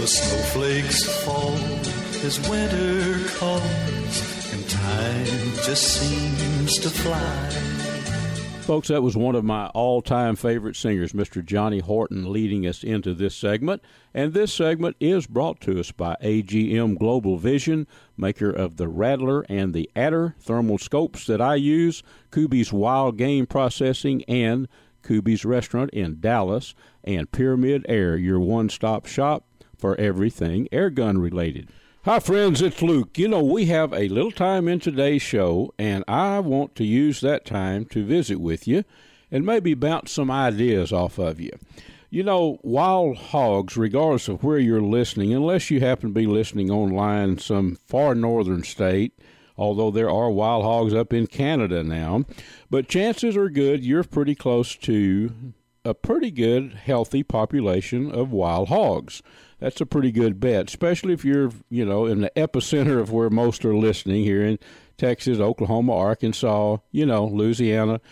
The snowflakes fall as winter comes, and time just seems to fly. Folks, that was one of my all-time favorite singers, Mr. Johnny Horton, leading us into this segment. And this segment is brought to us by AGM Global Vision, maker of the Rattler and the Adder thermal scopes that I use, Kuby's Wild Game Processing, and Kuby's Restaurant in Dallas, and Pyramid Air, your one-stop shop for everything airgun related. Hi, friends, it's Luke. You know, we have a little time in today's show, and I want to use that time to visit with you and maybe bounce some ideas off of you. You know, wild hogs, regardless of where you're listening, unless you happen to be listening online in some far northern state, although there are wild hogs up in Canada now, but chances are good you're pretty close to a pretty good, healthy population of wild hogs. That's a pretty good bet, especially if you're, you know, in the epicenter of where most are listening here in Texas, Oklahoma, Arkansas, you know, Louisiana.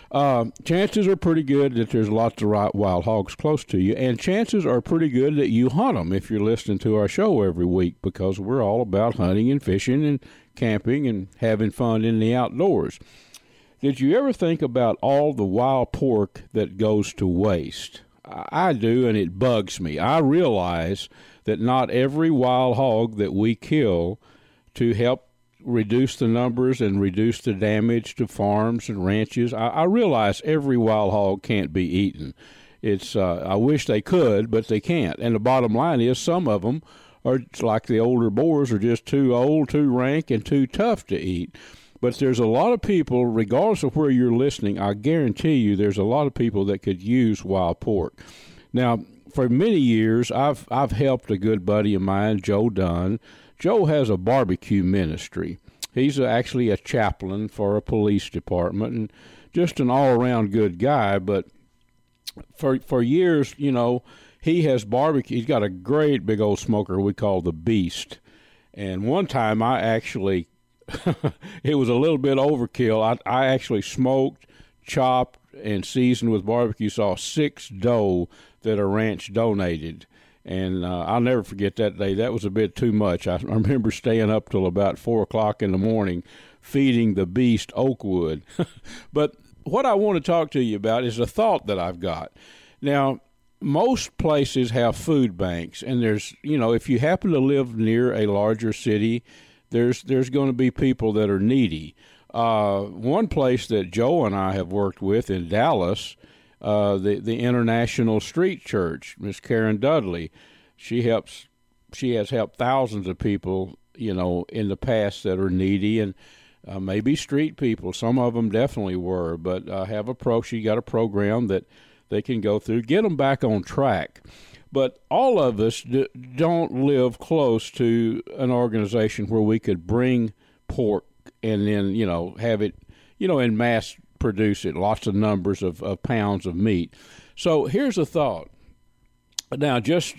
Chances are pretty good that there's lots of wild hogs close to you, and chances are pretty good that you hunt them if you're listening to our show every week, because we're all about hunting and fishing and camping and having fun in the outdoors. Did you ever think about all the wild pork that goes to waste? I do, and it bugs me. I realize that not every wild hog that we kill to help reduce the numbers and reduce the damage to farms and ranches, I realize every wild hog can't be eaten. It's I wish they could, but they can't. And the bottom line is some of them are, like the older boars, are just too old, too rank, and too tough to eat. But there's a lot of people, regardless of where you're listening, I guarantee you there's a lot of people that could use wild pork. Now, for many years, I've helped a good buddy of mine, Joe Dunn. Joe has a barbecue ministry. He's actually a chaplain for a police department and just an all-around good guy. But for years, you know, he has barbecue. He's got a great big old smoker we call the Beast. And one time I actually... it was a little bit overkill. I actually smoked, chopped, and seasoned with barbecue sauce 6 doe that a ranch donated. And I'll never forget that day. That was a bit too much. I remember staying up till about 4 o'clock in the morning feeding the Beast Oakwood. But what I want to talk to you about is a thought that I've got. Now, most places have food banks, and there's, you know, if you happen to live near a larger city, there's going to be people that are needy. One place that Joe and I have worked with in Dallas, the International Street Church, Miss Karen Dudley, she has helped thousands of people, you know, in the past that are needy, and maybe street people. Some of them definitely were, but she got a program that they can go through, get them back on track. But all of us don't live close to an organization where we could bring pork and then, you know, have it, you know, in mass produce it, lots of numbers of pounds of meat. So here's a thought. Now, just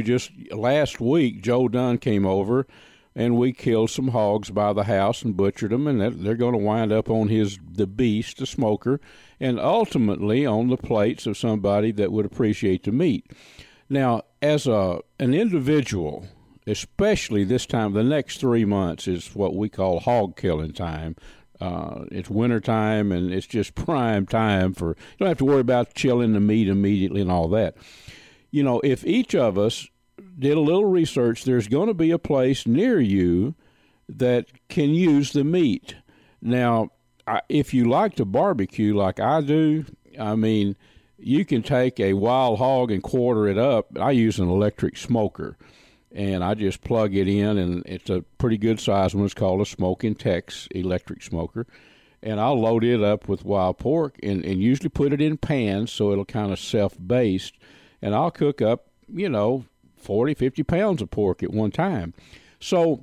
last week, Joe Dunn came over, and we killed some hogs by the house and butchered them, and they're going to wind up on the Beast, the smoker, and ultimately on the plates of somebody that would appreciate the meat. Now, as an individual, especially this time, the next 3 months is what we call hog killing time. It's winter time, and it's just prime time you don't have to worry about chilling the meat immediately and all that. You know, if each of us did a little research, there's going to be a place near you that can use the meat. Now, if you like to barbecue like I do, I mean, you can take a wild hog and quarter it up. I use an electric smoker, and I just plug it in, and it's a pretty good size one. It's called a Smokin' Tex electric smoker, and I'll load it up with wild pork and usually put it in pans so it'll kind of self-baste, and I'll cook up, you know, 40, 50 pounds of pork at one time. So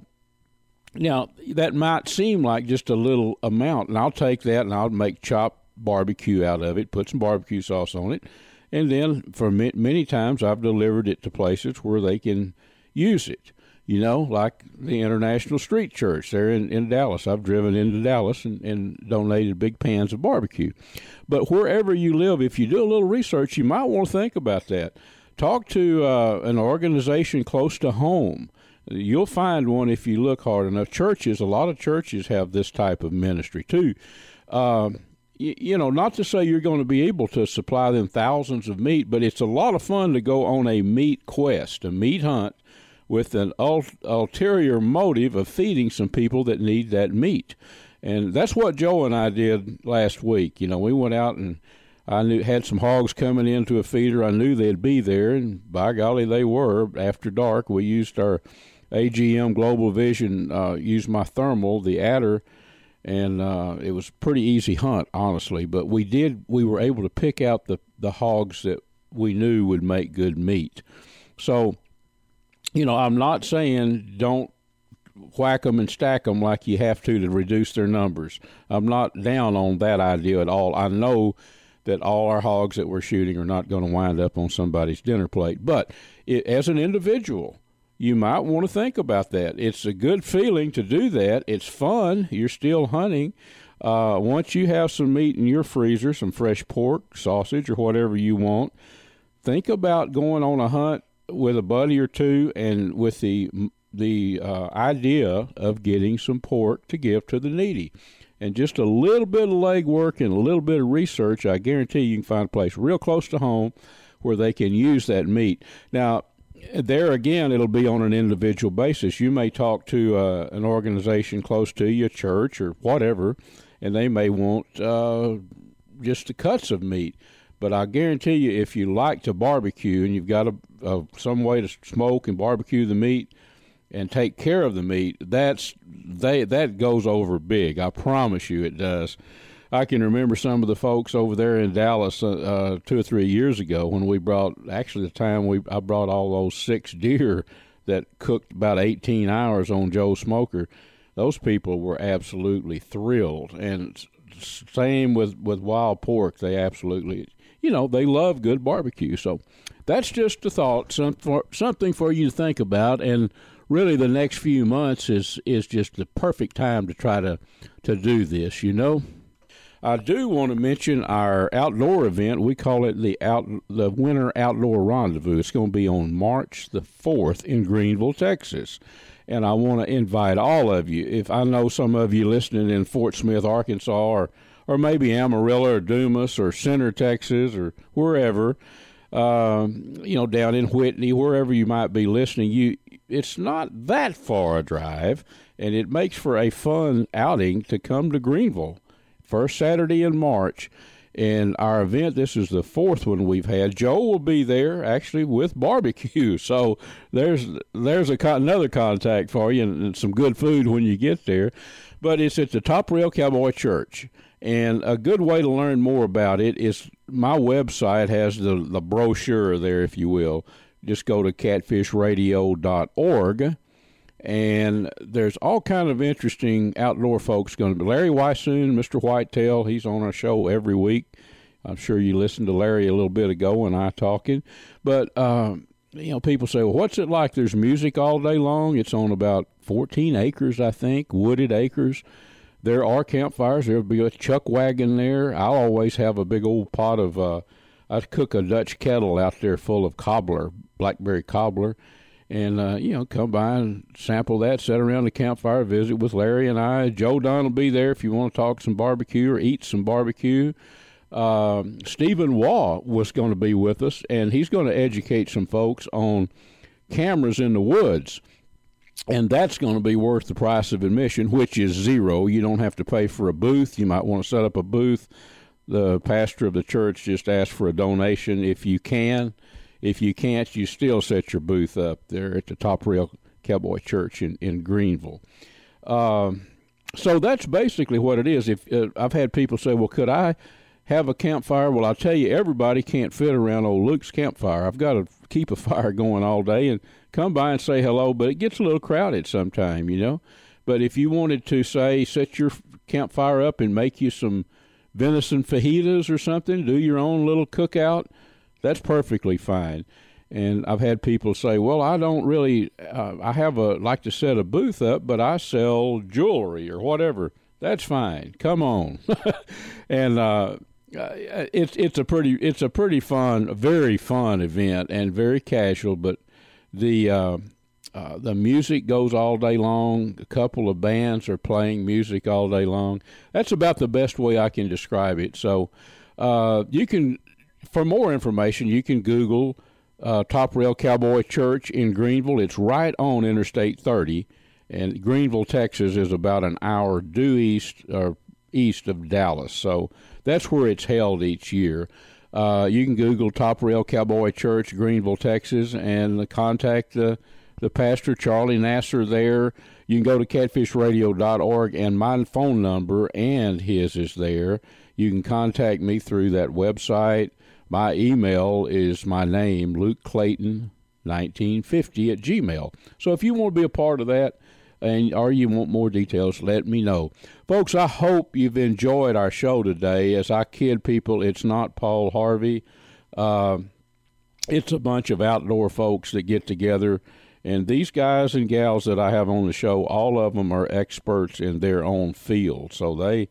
now that might seem like just a little amount, and I'll take that and I'll make chopped barbecue out of it, put some barbecue sauce on it, and then for many times I've delivered it to places where they can use it, you know, like the International Street Church there in Dallas. I've driven into Dallas and donated big pans of barbecue. But wherever you live, if you do a little research, you might want to think about that. talk to an organization close to home. You'll find one if you look hard enough. Churches, a lot of churches have this type of ministry too. Not to say you're going to be able to supply them thousands of meat, but it's a lot of fun to go on a meat quest, a meat hunt, with an ulterior motive of feeding some people that need that meat. And that's what Joe and I did last week. We went out and I had some hogs coming into a feeder. I knew they'd be there, and by golly, they were. After dark, we used our AGM Global Vision, used my thermal, the adder, and it was a pretty easy hunt, honestly. But we were able to pick out the hogs that we knew would make good meat. So, I'm not saying don't whack them and stack them like you have to reduce their numbers. I'm not down on that idea at all. I know that all our hogs that we're shooting are not going to wind up on somebody's dinner plate. But as an individual, you might want to think about that. It's a good feeling to do that. It's fun. You're still hunting. Once you have some meat in your freezer, some fresh pork, sausage, or whatever you want, think about going on a hunt with a buddy or two and with the idea of getting some pork to give to the needy. And just a little bit of legwork and a little bit of research, I guarantee you can find a place real close to home where they can use that meat. Now, there again, it'll be on an individual basis. You may talk to an organization close to you, a church or whatever, and they may want just the cuts of meat. But I guarantee you, if you like to barbecue and you've got some way to smoke and barbecue the meat and take care of the meat, that goes over big. I promise you it does. I can remember some of the folks over there in Dallas 2 or 3 years ago when we brought, actually the time I brought all those 6 deer that cooked about 18 hours on Joe's smoker. Those people were absolutely thrilled. And same with wild pork. They absolutely, they love good barbecue. So that's just a thought, something for you to think about. And really the next few months is just the perfect time to try to do this, I do want to mention our outdoor event. We call it the Winter Outdoor Rendezvous. It's going to be on March the 4th in Greenville, Texas. And I want to invite all of you. If I know some of you listening in Fort Smith, Arkansas, or maybe Amarillo or Dumas or Center, Texas, or wherever, down in Whitney, wherever you might be listening, it's not that far a drive, and it makes for a fun outing to come to Greenville. First Saturday in March, and our event, this is the 4th one we've had. Joe will be there, actually, with barbecue. So there's another contact for you and some good food when you get there. But it's at the Top Rail Cowboy Church. And a good way to learn more about it is my website has the brochure there, if you will. Just go to catfishradio.org. And there's all kind of interesting outdoor folks going to be. Larry Weissoon, Mr. Whitetail, he's on our show every week. I'm sure you listened to Larry a little bit ago and I talking. But, people say, well, what's it like? There's music all day long. It's on about 14 acres, I think, wooded acres. There are campfires. There'll be a chuck wagon there. I'll always have a big old pot of, I cook a Dutch kettle out there full of cobbler, blackberry cobbler. And, come by and sample that, sit around the campfire, visit with Larry and I. Joe Dunn will be there if you want to talk some barbecue or eat some barbecue. Stephen Waugh was going to be with us, and he's going to educate some folks on cameras in the woods. And that's going to be worth the price of admission, which is $0. You don't have to pay for a booth. You might want to set up a booth. The pastor of the church just asked for a donation if you can. If you can't, you still set your booth up there at the Top Rail Cowboy Church in Greenville. So that's basically what it is. If I've had people say, well, could I have a campfire? Well, I'll tell you, everybody can't fit around old Luke's campfire. I've got to keep a fire going all day and come by and say hello, but it gets a little crowded sometime, But if you wanted to, say, set your campfire up and make you some venison fajitas or something, do your own little cookout, that's perfectly fine. And I've had people say, well, I don't really, like to set a booth up, but I sell jewelry or whatever. That's fine. Come on. And It's a pretty fun, very fun event and very casual. But the music goes all day long. A couple of bands are playing music all day long. That's about the best way I can describe it. So you can, for more information, you can Google Top Rail Cowboy Church in Greenville. It's right on Interstate 30, and Greenville, Texas, is about an hour due east of Dallas. So that's where it's held each year. You can Google Top Rail Cowboy Church, Greenville, Texas, and contact the pastor, Charlie Nasser, there. You can go to catfishradio.org, and my phone number and his is there. You can contact me through that website. My email is my name, Luke Clayton, 1950 at Gmail. So if you want to be a part of that, or you want more details, let me know. Folks, I hope you've enjoyed our show today. As I kid people, it's not Paul Harvey. It's a bunch of outdoor folks that get together. And these guys and gals that I have on the show, all of them are experts in their own field. So they,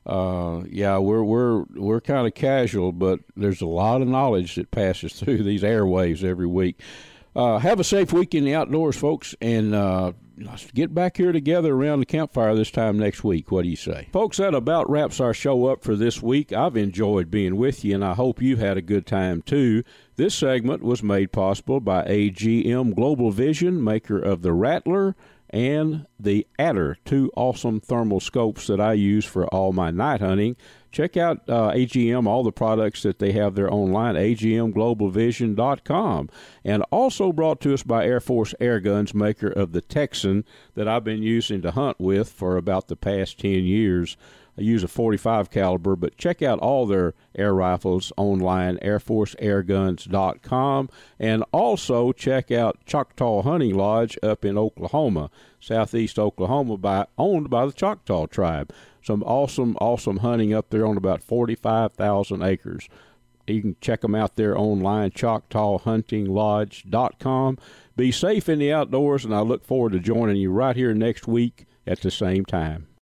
we're kind of casual, but there's a lot of knowledge that passes through these airwaves every week. Have a safe week in the outdoors, folks, and let's get back here together around the campfire this time next week. What do you say? Folks, that about wraps our show up for this week. I've enjoyed being with you, and I hope you've had a good time, too. This segment was made possible by AGM Global Vision, maker of the Rattler and the Adder, two awesome thermal scopes that I use for all my night hunting. Check out AGM, all the products that they have there online, agmglobalvision.com. And also brought to us by Air Force Air Guns, maker of the Texan that I've been using to hunt with for about the past 10 years. I use a .45 caliber, but check out all their air rifles online, airforceairguns.com. And also check out Choctaw Hunting Lodge up in Oklahoma, southeast Oklahoma, owned by the Choctaw tribe. Some awesome hunting up there on about 45,000 acres. You can check them out there online, ChoctawHuntingLodge.com. Be safe in the outdoors, and I look forward to joining you right here next week at the same time.